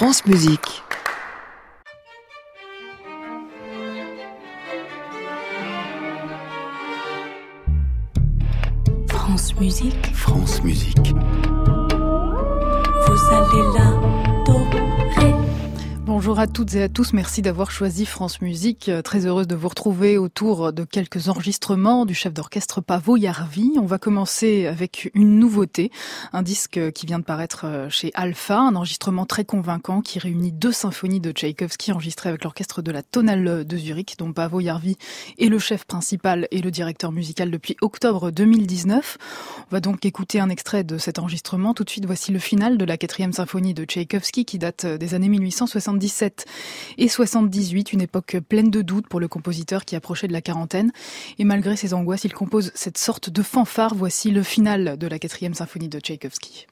France Musique. France Musique. France Musique. Vous allez l'adorer. Bonjour à toutes et à tous, merci d'avoir choisi France Musique. Très heureuse de vous retrouver autour de quelques enregistrements du chef d'orchestre Paavo Järvi. On va commencer avec une nouveauté, un disque qui vient de paraître chez Alpha, un enregistrement très convaincant qui réunit 2 symphonies de Tchaïkovski enregistrées avec l'orchestre de la Tonale de Zurich, dont Paavo Järvi est le chef principal et le directeur musical depuis octobre 2019. On va donc écouter un extrait de cet enregistrement. Tout de suite, voici le final de la 4e symphonie de Tchaïkovski qui date des années 1877 et 78, une époque pleine de doutes pour le compositeur qui approchait de la quarantaine. Et malgré ses angoisses, il compose cette sorte de fanfare. Voici le final de la 4e symphonie de Tchaïkovski.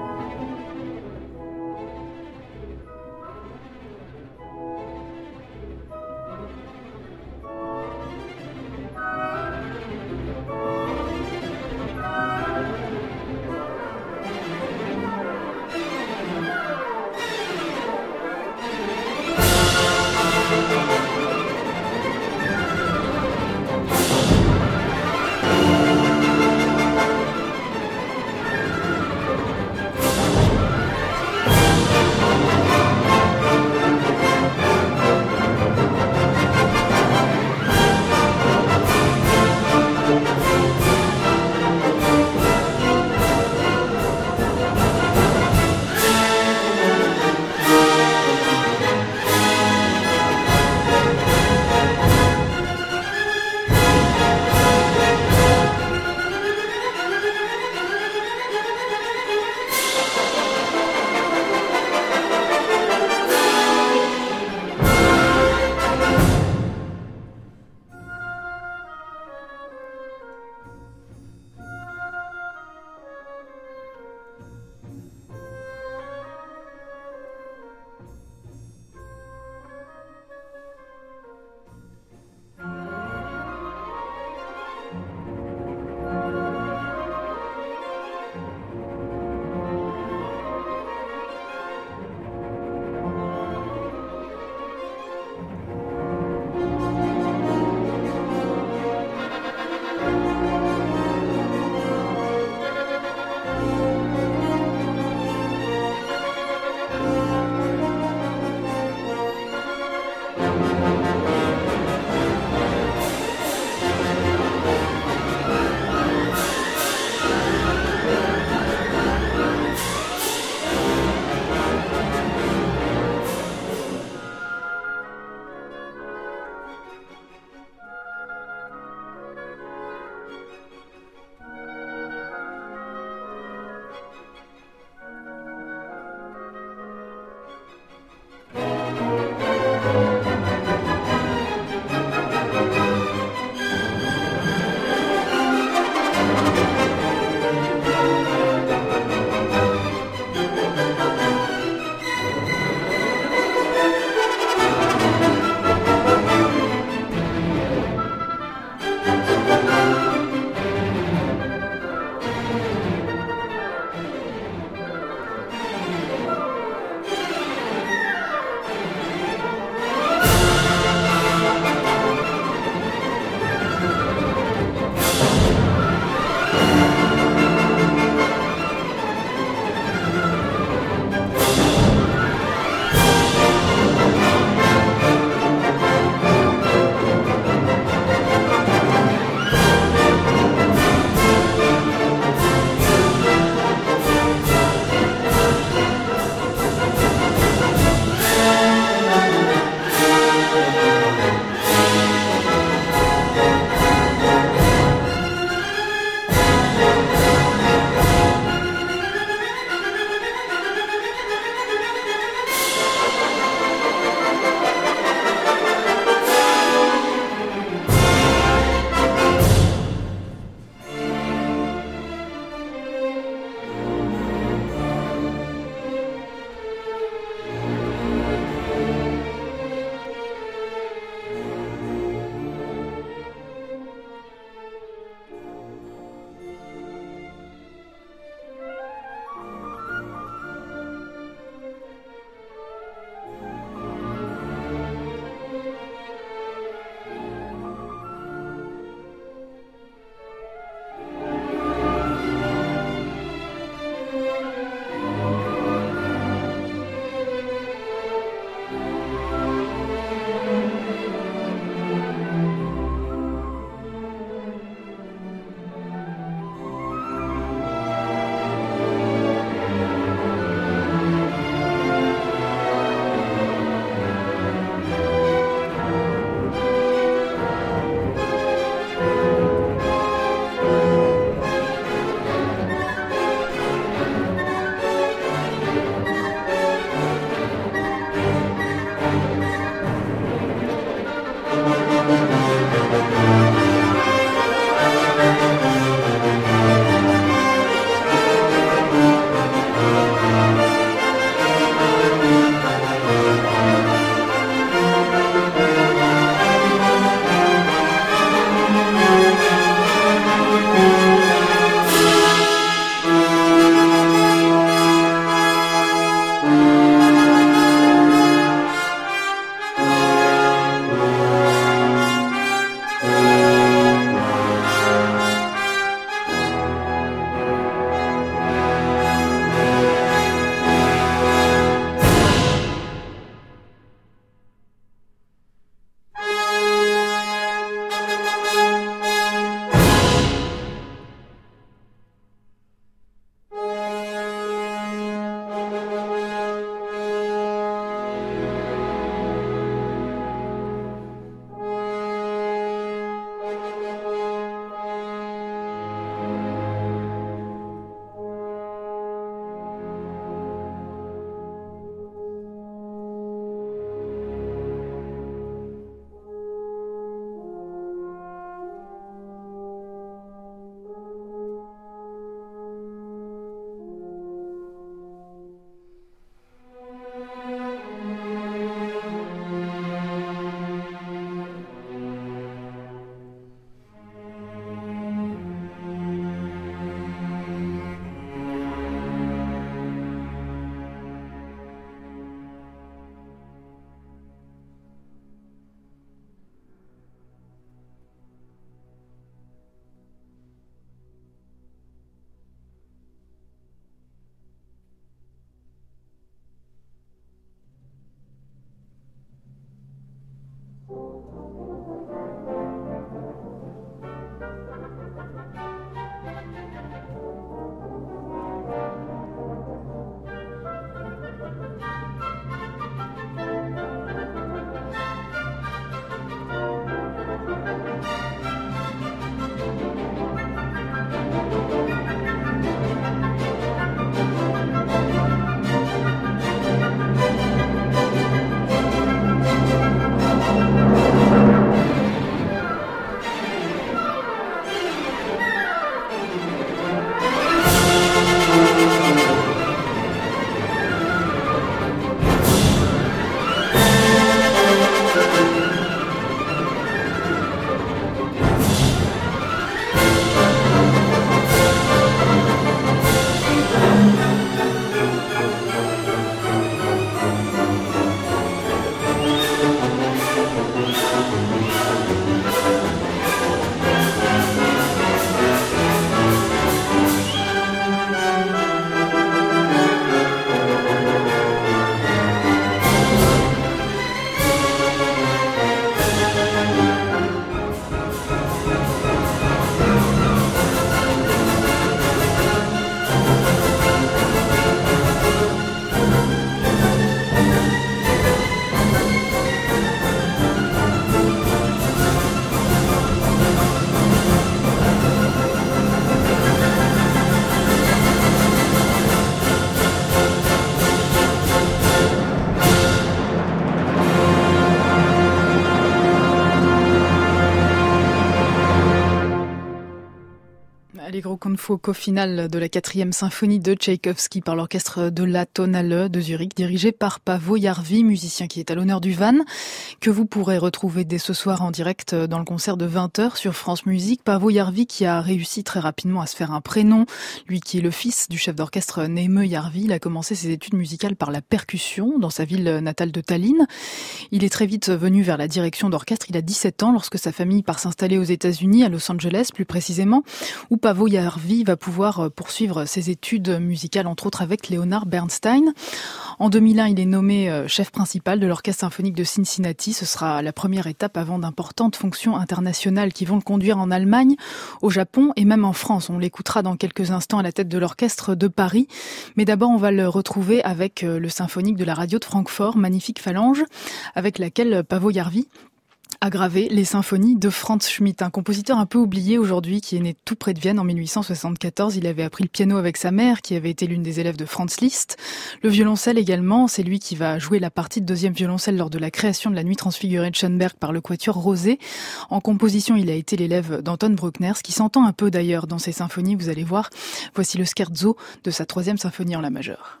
Allegro con fuoco finale de la 4e symphonie de Tchaïkovski par l'orchestre de la Tonhalle de Zurich, dirigé par Paavo Järvi, musicien qui est à l'honneur du Van, que vous pourrez retrouver dès ce soir en direct dans le concert de 20h sur France Musique. Paavo Järvi qui a réussi très rapidement à se faire un prénom, lui qui est le fils du chef d'orchestre Neeme Järvi. Il a commencé ses études musicales par la percussion dans sa ville natale de Tallinn. Il est très vite venu vers la direction d'orchestre. Il a 17 ans lorsque sa famille part s'installer aux États-Unis, à Los Angeles plus précisément, où Paavo Järvi va pouvoir poursuivre ses études musicales, entre autres avec Leonard Bernstein. En 2001, il est nommé chef principal de l'Orchestre symphonique de Cincinnati. Ce sera la première étape avant d'importantes fonctions internationales qui vont le conduire en Allemagne, au Japon et même en France. On l'écoutera dans quelques instants à la tête de l'Orchestre de Paris. Mais d'abord, on va le retrouver avec le symphonique de la radio de Francfort, Magnifique Phalange, avec laquelle Paavo Järvi a gravé les symphonies de Franz Schmidt, un compositeur un peu oublié aujourd'hui qui est né tout près de Vienne en 1874. Il avait appris le piano avec sa mère qui avait été l'une des élèves de Franz Liszt. Le violoncelle également, c'est lui qui va jouer la partie de deuxième violoncelle lors de la création de la Nuit transfigurée de Schoenberg par le Quatuor Rosé. En composition, il a été l'élève d'Anton Bruckner, ce qui s'entend un peu d'ailleurs dans ses symphonies, vous allez voir. Voici le scherzo de sa 3e symphonie en la majeure.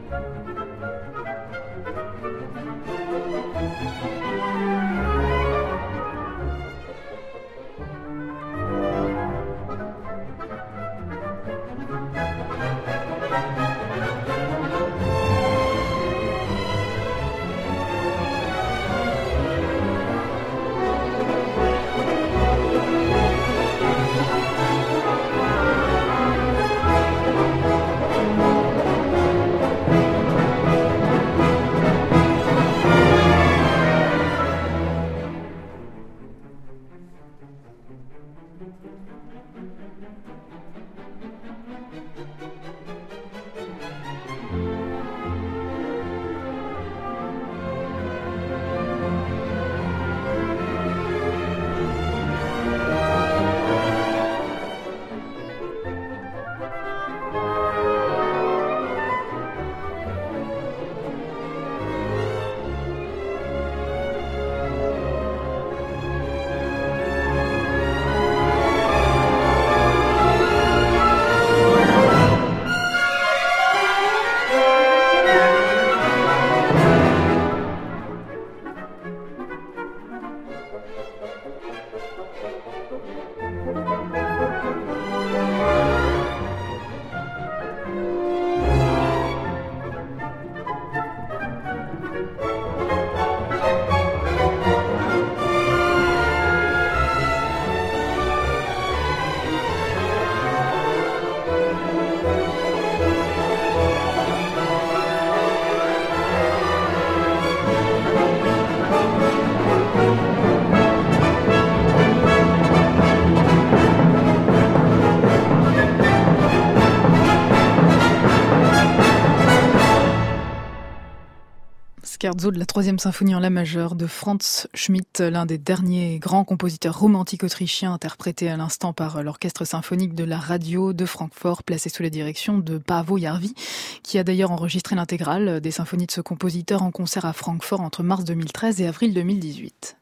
Scherzo de la 3e symphonie en la majeure de Franz Schmidt, l'un des derniers grands compositeurs romantiques autrichiens, interprété à l'instant par l'orchestre symphonique de la radio de Francfort, placé sous la direction de Paavo Järvi, qui a d'ailleurs enregistré l'intégrale des symphonies de ce compositeur en concert à Francfort entre mars 2013 et avril 2018.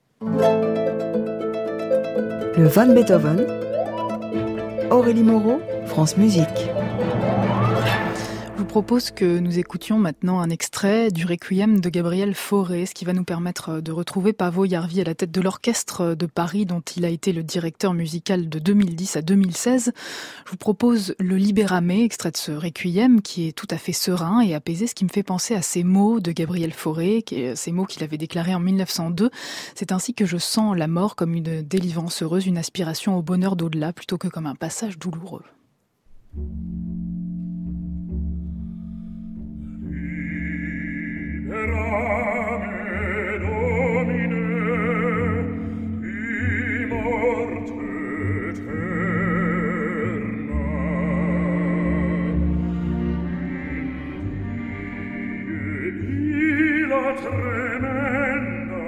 Le Van Beethoven, Aurélie Moreau, France Musique. Je vous propose que nous écoutions maintenant un extrait du Requiem de Gabriel Fauré, ce qui va nous permettre de retrouver Paavo Järvi à la tête de l'orchestre de Paris dont il a été le directeur musical de 2010 à 2016. Je vous propose le Libérame, extrait de ce Requiem qui est tout à fait serein et apaisé, ce qui me fait penser à ces mots de Gabriel Fauré, ces mots qu'il avait déclarés en 1902. C'est ainsi que je sens la mort comme une délivrance heureuse, une aspiration au bonheur d'au-delà plutôt que comme un passage douloureux. Liberame Domine, i morte eterna, in die la tremenda,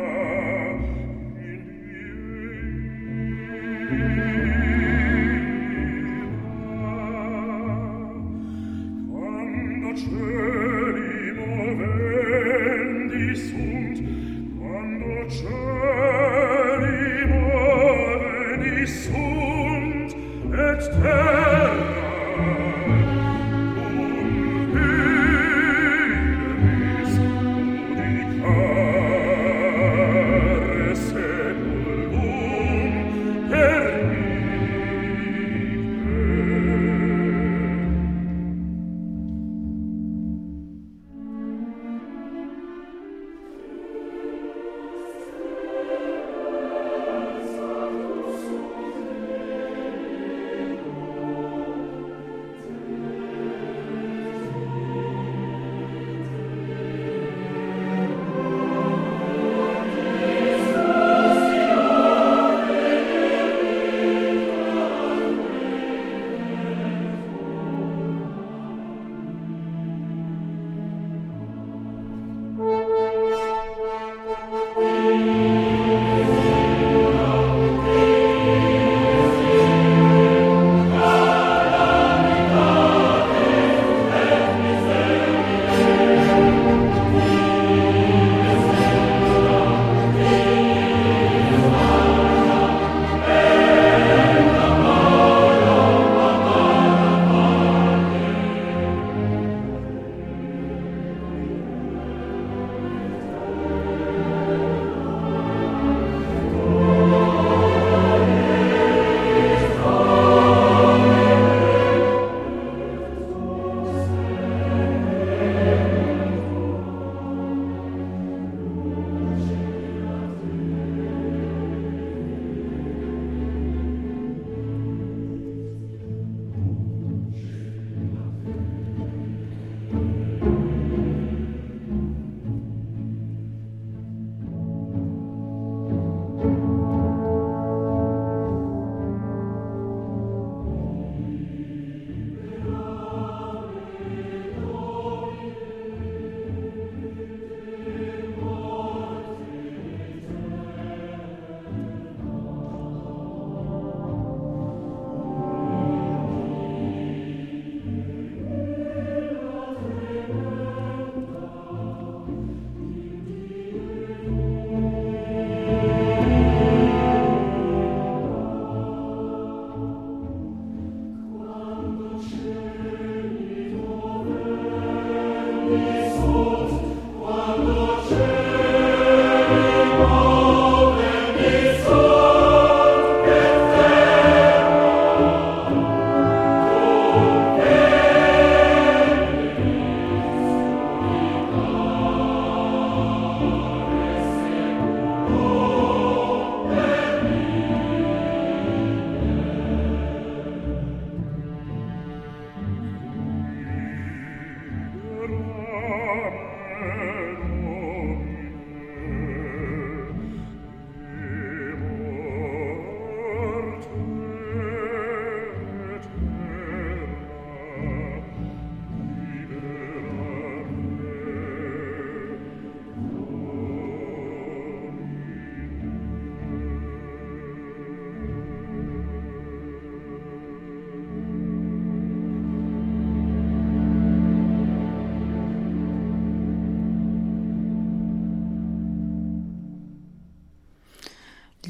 quando cieli movendi sunt, quando cieli movendi sunt, et terra ulvideris judicare secundum perite.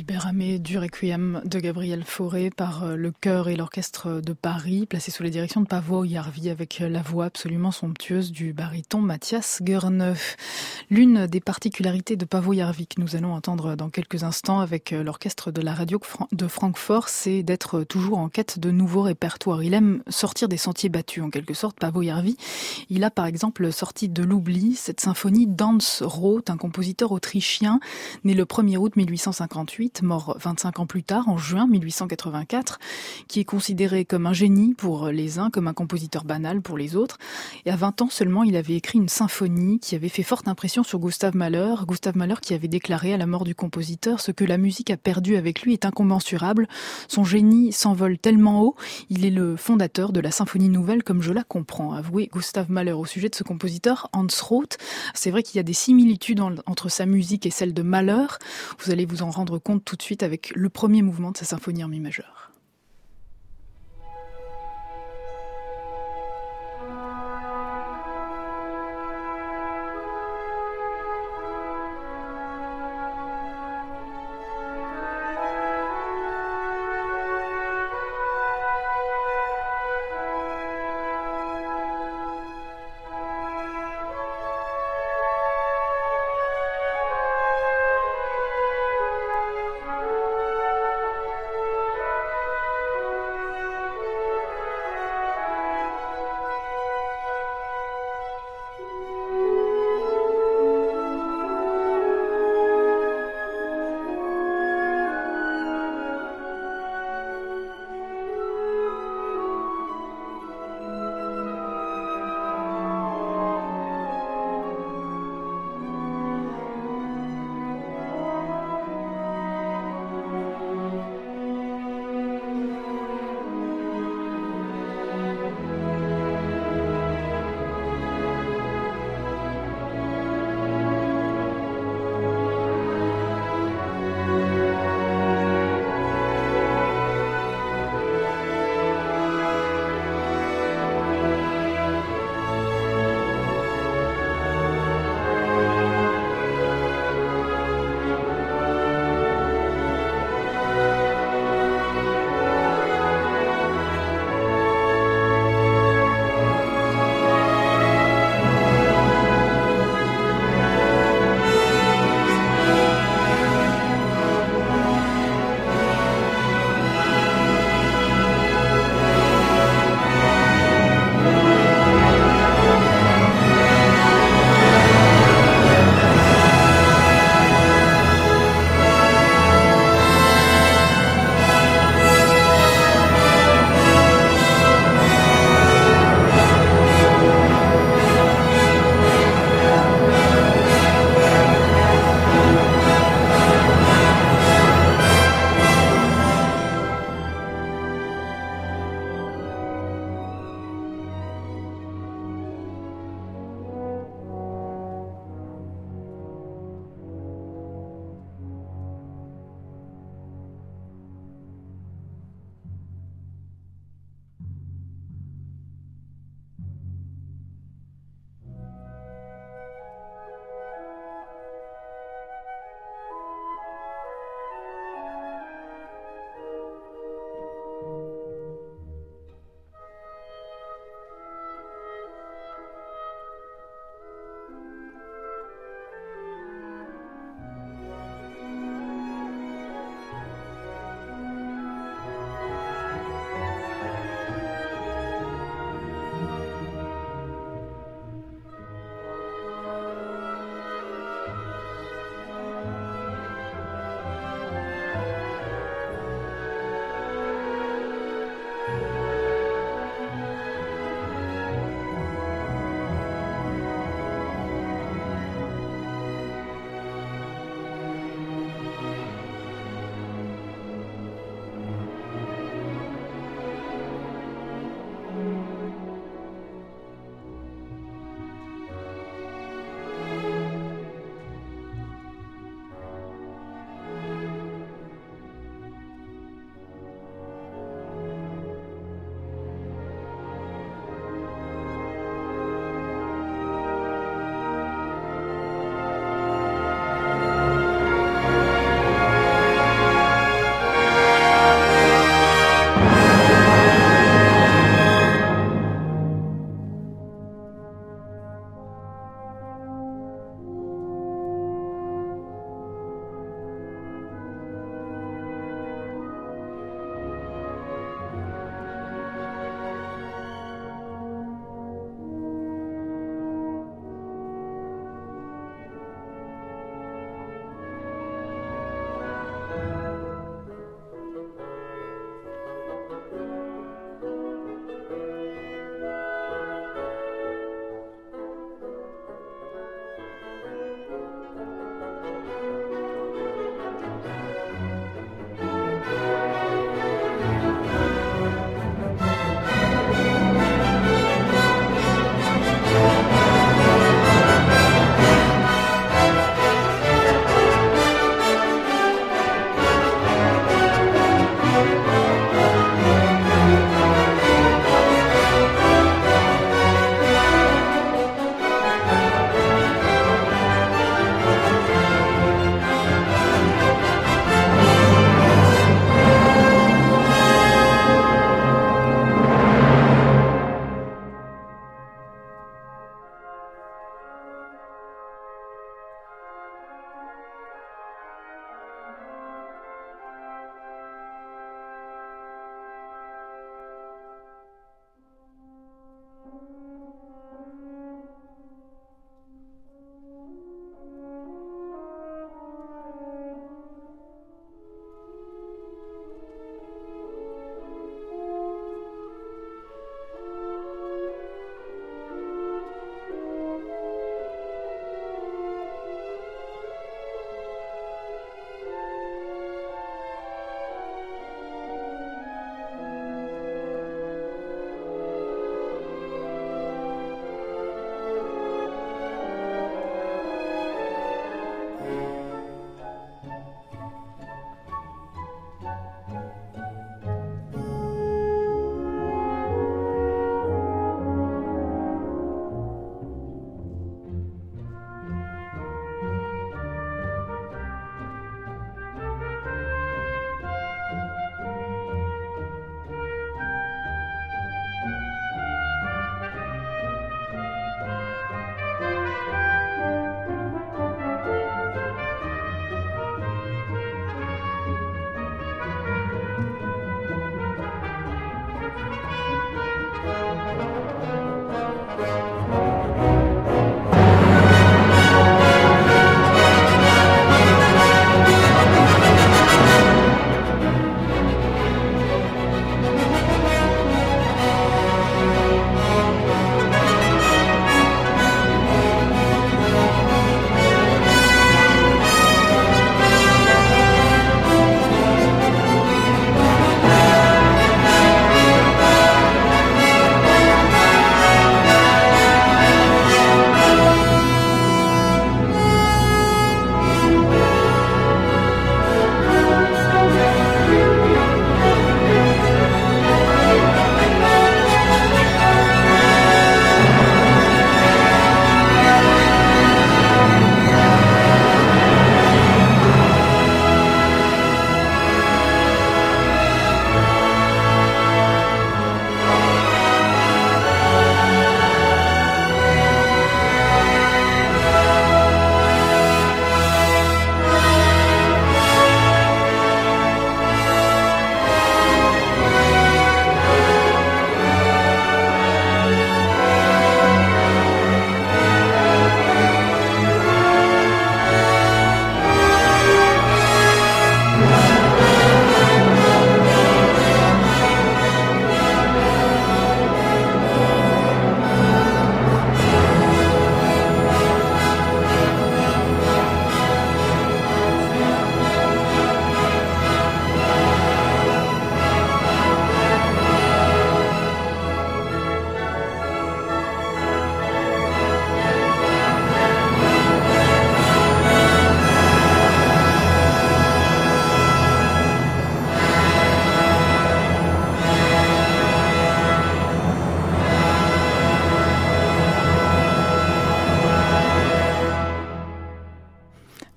Libérame du Requiem de Gabriel Fauré par le chœur et l'orchestre de Paris, placé sous la direction de Paavo Järvi avec la voix absolument somptueuse du baryton Mathias Guerneuf. L'une des particularités de Paavo Järvi que nous allons entendre dans quelques instants avec l'orchestre de la radio de Francfort, c'est d'être toujours en quête de nouveaux répertoires. Il aime sortir des sentiers battus en quelque sorte, Paavo Järvi. Il a par exemple sorti de l'oubli cette symphonie d'Hans Roth, un compositeur autrichien né le 1er août 1858, mort 25 ans plus tard, en juin 1884, qui est considéré comme un génie pour les uns, comme un compositeur banal pour les autres. Et à 20 ans seulement, il avait écrit une symphonie qui avait fait forte impression sur Gustav Mahler. Gustav Mahler qui avait déclaré à la mort du compositeur: ce que la musique a perdu avec lui est incommensurable. Son génie s'envole tellement haut, il est le fondateur de la symphonie nouvelle comme je la comprends, a avoué Gustav Mahler au sujet de ce compositeur Hans Roth. C'est vrai qu'il y a des similitudes entre sa musique et celle de Mahler. Vous allez vous en rendre compte tout de suite avec le premier mouvement de sa symphonie en mi majeur.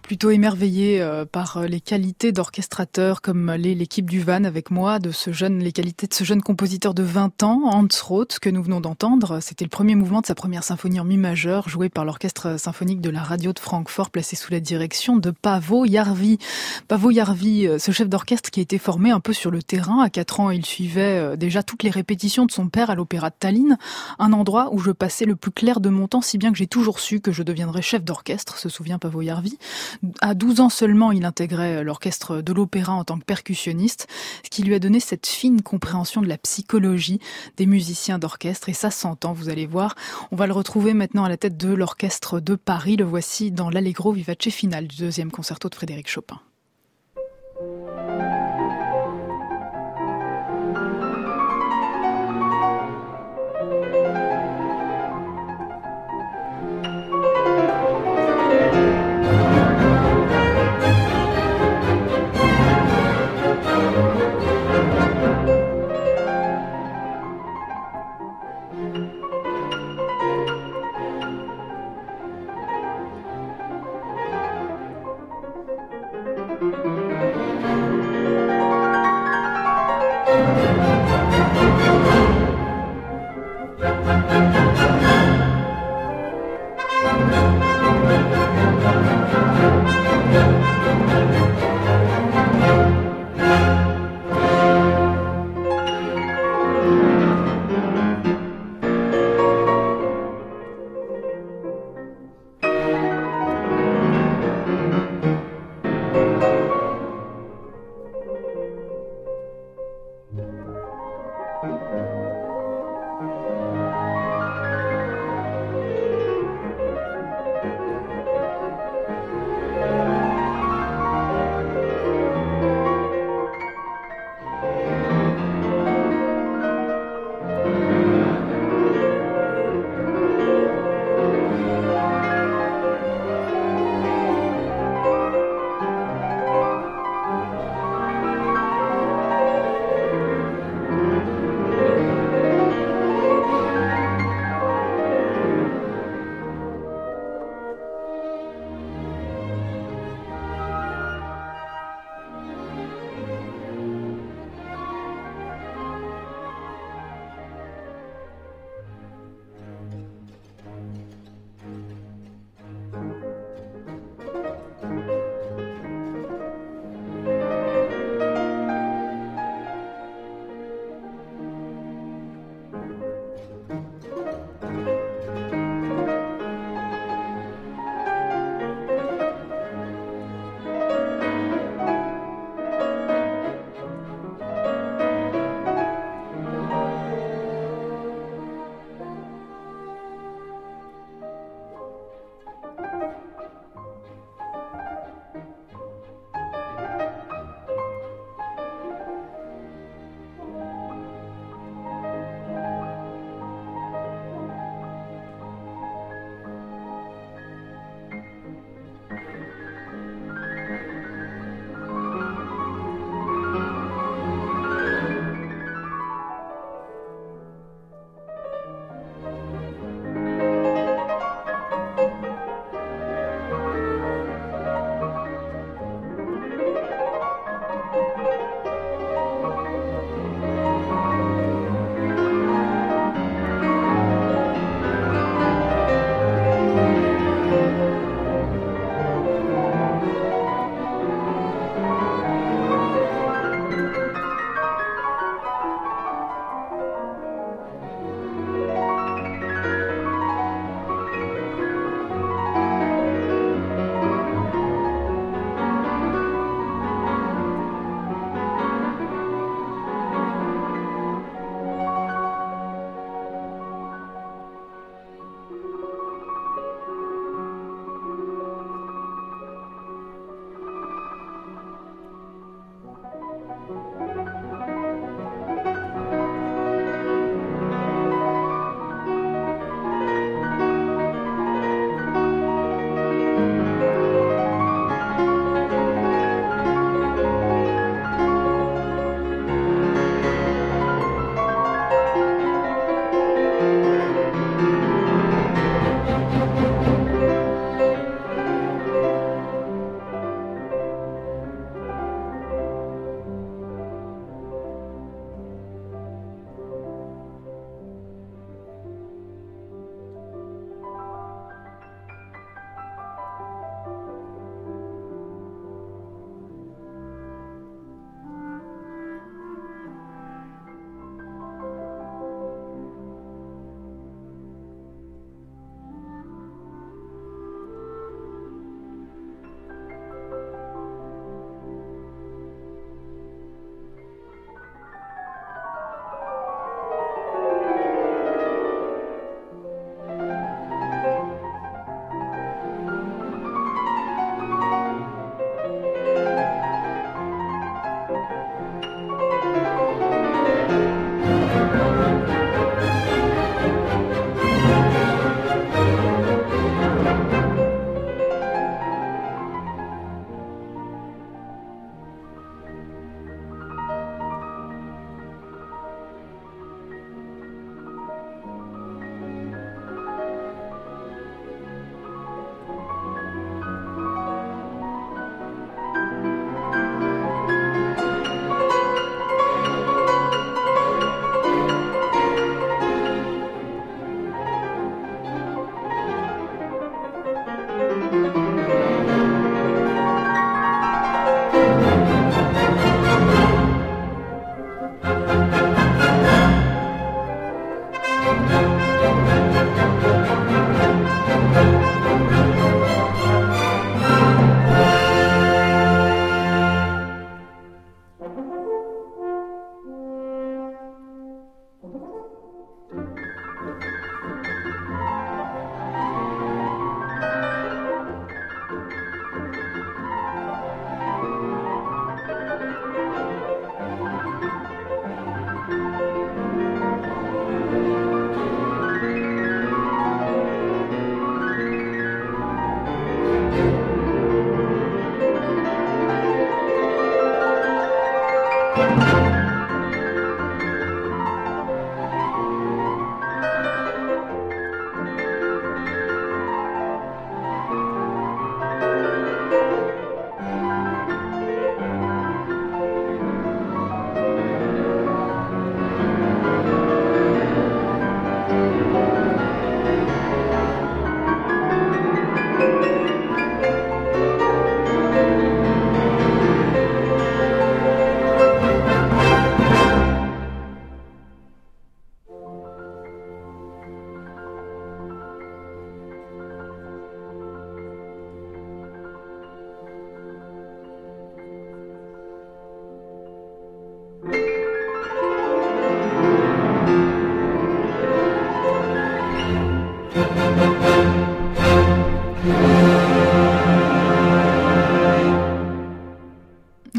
Plutôt émerveillé par les qualités d'orchestrateur comme l'équipe du Van avec moi, les qualités de ce jeune compositeur de 20 ans, Hans Roth, que nous venons d'entendre. C'était le premier mouvement de sa première symphonie en mi majeur, joué par l'orchestre symphonique de la radio de Francfort, placé sous la direction de Paavo Järvi. Paavo Järvi, ce chef d'orchestre qui a été formé un peu sur le terrain. À 4 ans, il suivait déjà toutes les répétitions de son père à l'opéra de Tallinn, un endroit où je passais le plus clair de mon temps, si bien que j'ai toujours su que je deviendrais chef d'orchestre, se souvient Paavo Järvi. À 12 ans seulement, il intégrait l'orchestre de l'opéra en tant que percussionniste, ce qui lui a donné cette fine compréhension de la psychologie des musiciens d'orchestre. Et ça s'entend, vous allez voir. On va le retrouver maintenant à la tête de l'orchestre de Paris. Le voici dans l'Allegro vivace finale du 2e concerto de Frédéric Chopin.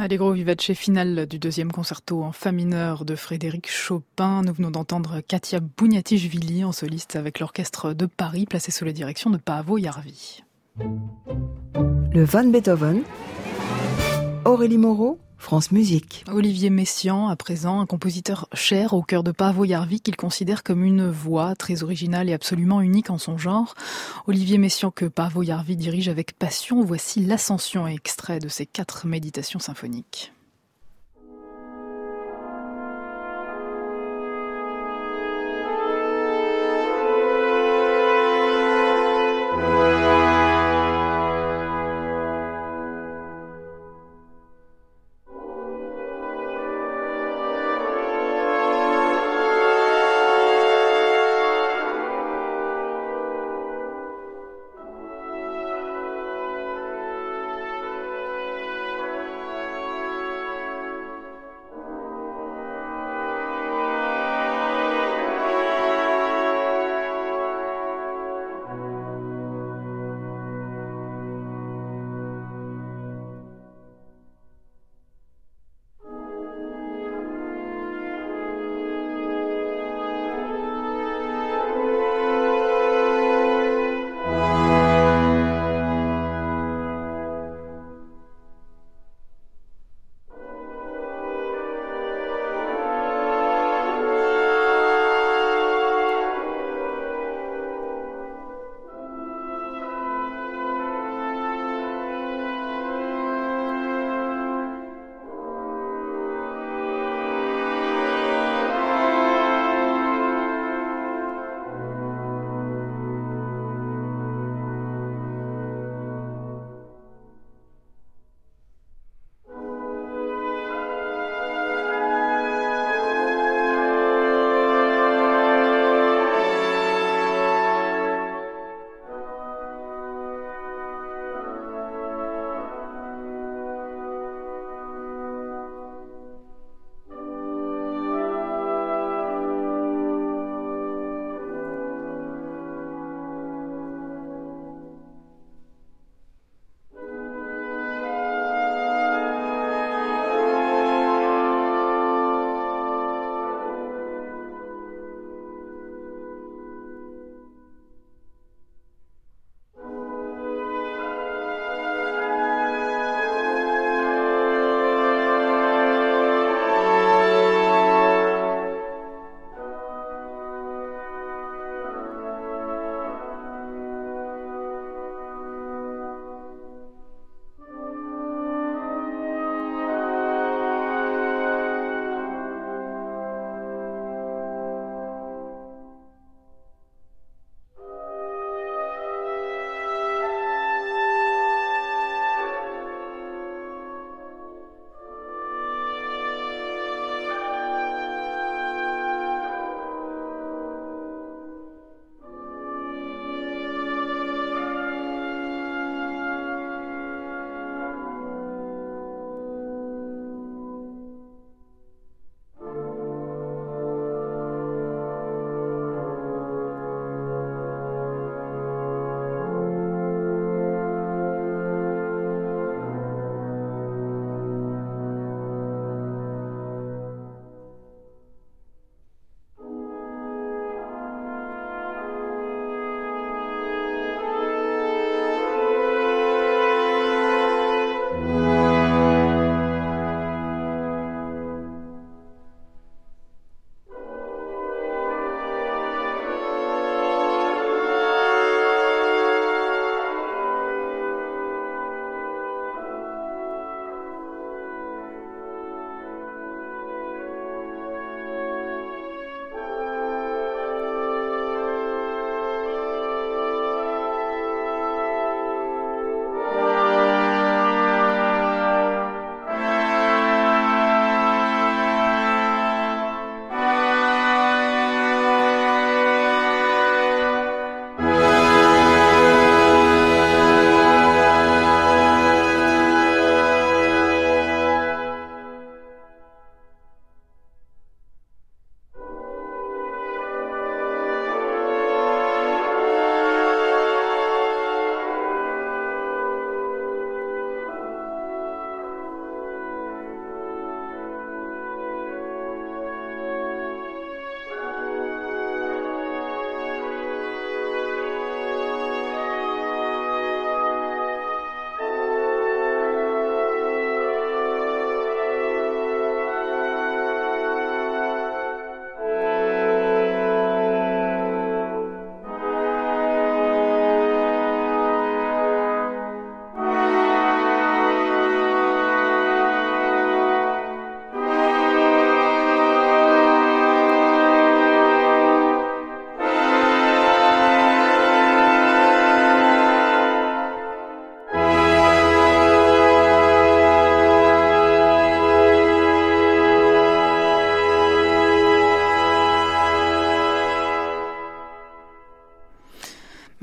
Allegro vivace finale du deuxième concerto en fa mineur de Frédéric Chopin. Nous venons d'entendre Katia Bouniatichvili en soliste avec l'orchestre de Paris, placé sous la direction de Paavo Järvi. Le Van Beethoven, Aurélie Moreau, France Musique. Olivier Messiaen, à présent, un compositeur cher au cœur de Paavo Järvi qu'il considère comme une voix très originale et absolument unique en son genre. Olivier Messiaen que Paavo Järvi dirige avec passion. Voici l'Ascension, extrait de ses 4 méditations symphoniques.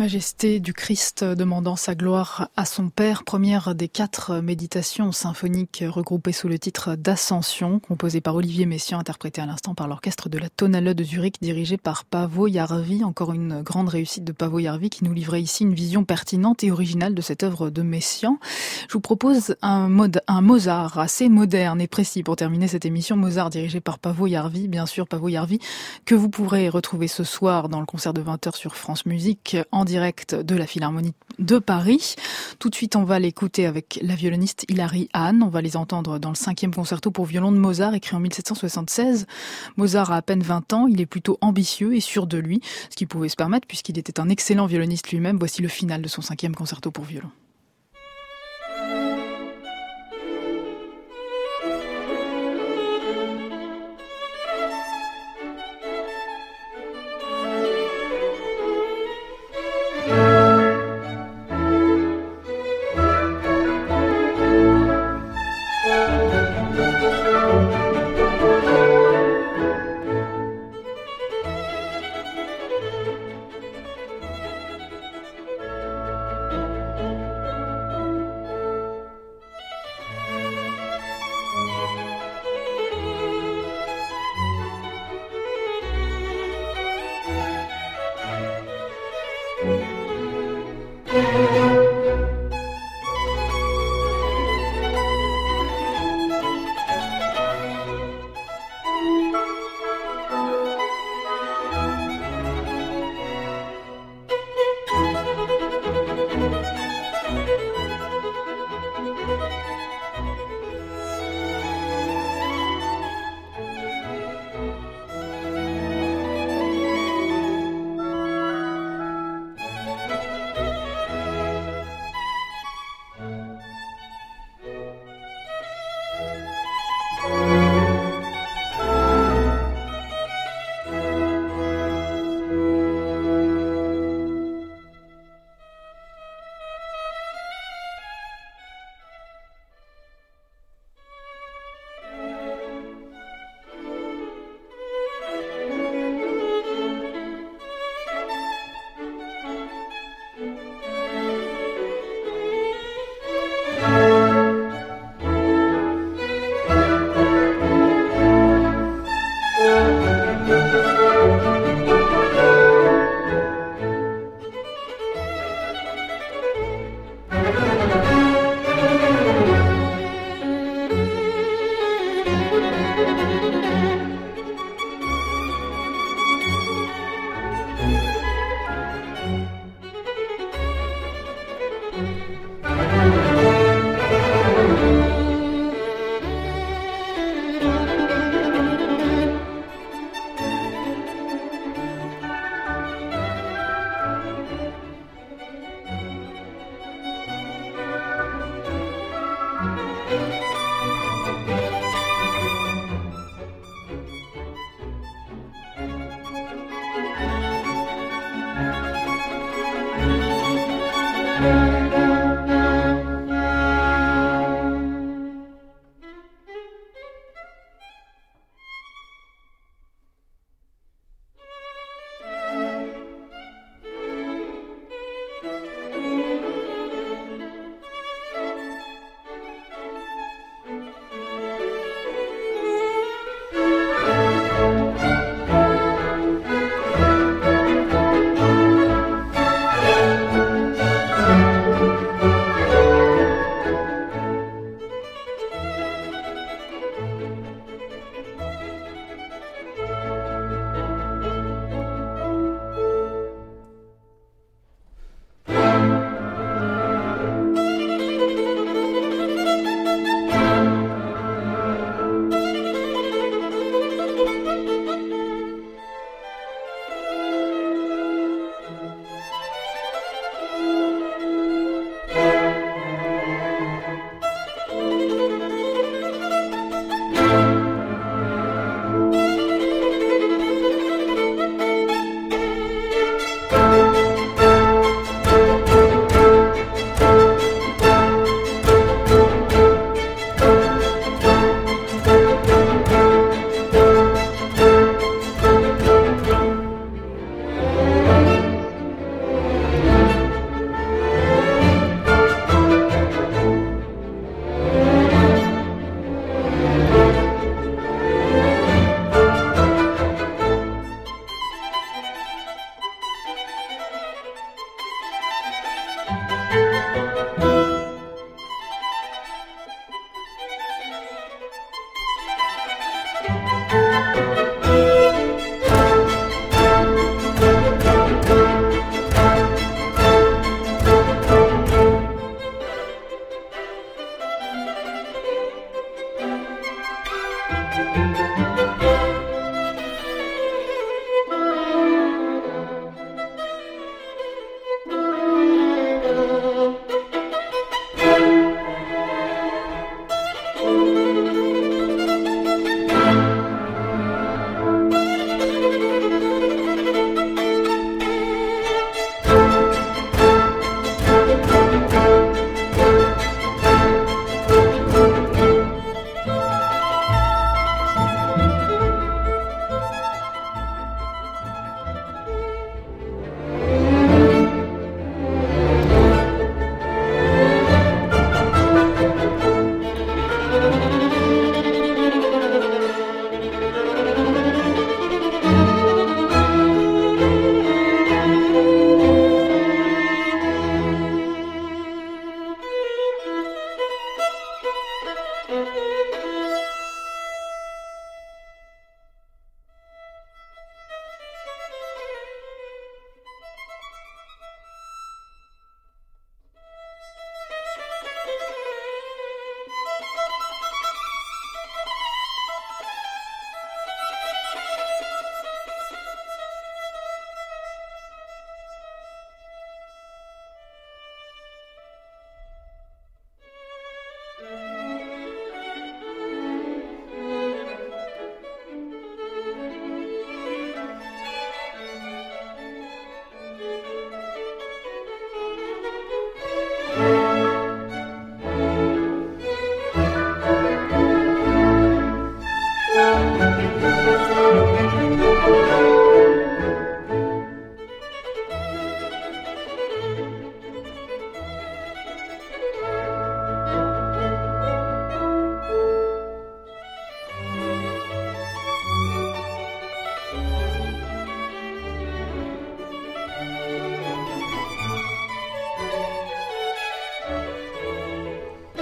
Majesté du Christ demandant sa gloire à son Père, première des 4 méditations symphoniques regroupées sous le titre d'Ascension, composée par Olivier Messiaen, interprétée à l'instant par l'orchestre de la Tonhalle de Zurich, dirigé par Paavo Järvi. Encore une grande réussite de Paavo Järvi qui nous livrait ici une vision pertinente et originale de cette œuvre de Messiaen. Je vous propose un Mozart assez moderne et précis pour terminer cette émission. Mozart dirigé par Paavo Järvi, bien sûr Paavo Järvi, que vous pourrez retrouver ce soir dans le concert de 20h sur France Musique en direct de la Philharmonie de Paris. Tout de suite, on va l'écouter avec la violoniste Hilary Hahn. On va les entendre dans le 5e concerto pour violon de Mozart, écrit en 1776. Mozart a à peine 20 ans, il est plutôt ambitieux et sûr de lui, ce qu'il pouvait se permettre puisqu'il était un excellent violoniste lui-même. Voici le final de son 5e concerto pour violon.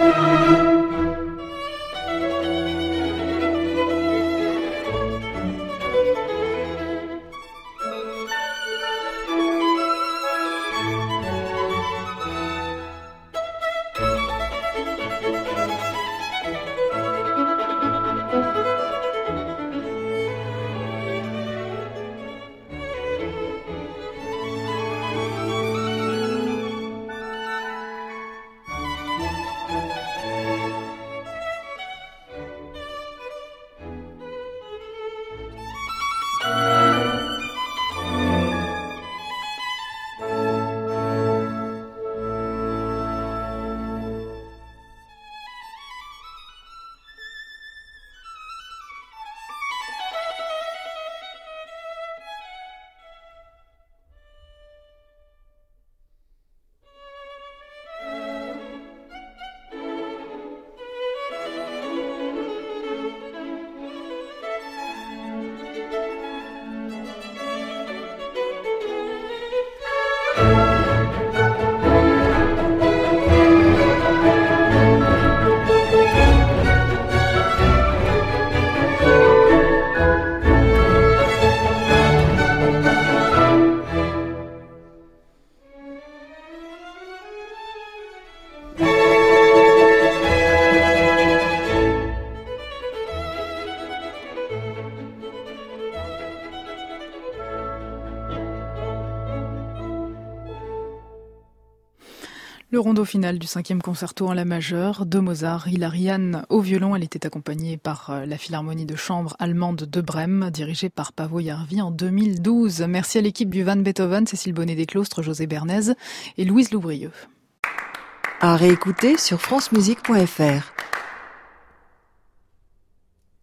Le rondo final du 5e concerto en la majeure de Mozart, Hilarion au violon. Elle était accompagnée par la Philharmonie de chambre allemande de Brême, dirigée par Paavo Järvi en 2012. Merci à l'équipe du Van Beethoven, Cécile Bonnet-Desclostres, José Bernays et Louise Loubrieux. À réécouter sur francemusique.fr.